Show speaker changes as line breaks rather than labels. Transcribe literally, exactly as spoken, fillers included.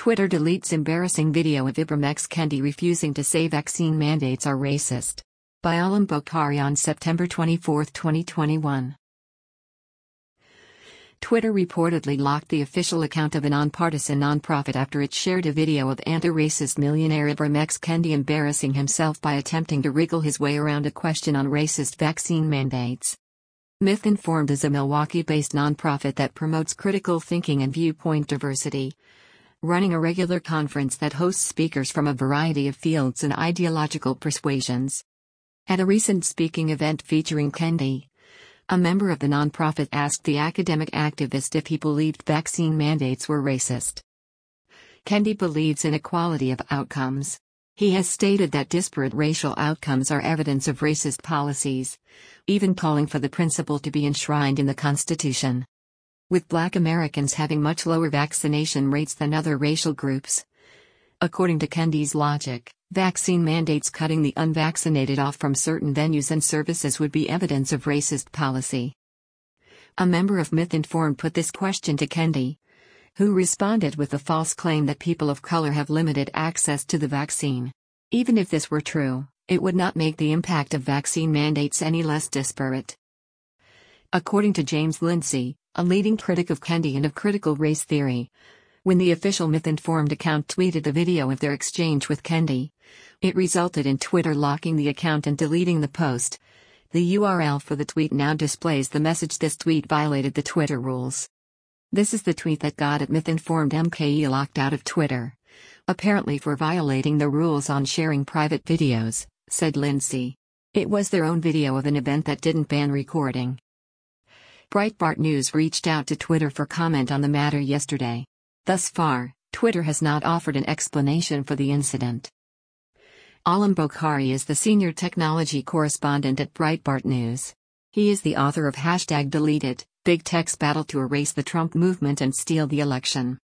Twitter deletes embarrassing video of Ibram X. Kendi refusing to say vaccine mandates are racist. By Alam Bokhari on September twenty-fourth, twenty twenty-one. Twitter reportedly locked the official account of a nonpartisan nonprofit after it shared a video of anti-racist millionaire Ibram X. Kendi embarrassing himself by attempting to wriggle his way around a question on racist vaccine mandates. Myth Informed is a Milwaukee-based nonprofit that promotes critical thinking and viewpoint diversity, running a regular conference that hosts speakers from a variety of fields and ideological persuasions. At a recent speaking event featuring Kendi, a member of the nonprofit asked the academic activist if he believed vaccine mandates were racist. Kendi believes in equality of outcomes. He has stated that disparate racial outcomes are evidence of racist policies, even calling for the principle to be enshrined in the Constitution. With Black Americans having much lower vaccination rates than other racial groups, according to Kendi's logic, vaccine mandates cutting the unvaccinated off from certain venues and services would be evidence of racist policy. A member of Myth Informed put this question to Kendi, who responded with the false claim that people of color have limited access to the vaccine. Even if this were true, it would not make the impact of vaccine mandates any less disparate. According to James Lindsay, a leading critic of Kendi and of critical race theory, when the official Myth Informed account tweeted the video of their exchange with Kendi, it resulted in Twitter locking the account and deleting the post. The U R L for the tweet now displays the message "This tweet violated the Twitter rules." This is the tweet that got at Myth Informed M K E locked out of Twitter, apparently for violating the rules on sharing private videos, said Lindsay. It was their own video of an event that didn't ban recording. Breitbart News reached out to Twitter for comment on the matter yesterday. Thus far, Twitter has not offered an explanation for the incident. Alam Bokhari is the senior technology correspondent at Breitbart News. He is the author of Hashtag Deleted, Big Tech's Battle to Erase the Trump Movement and Steal the Election.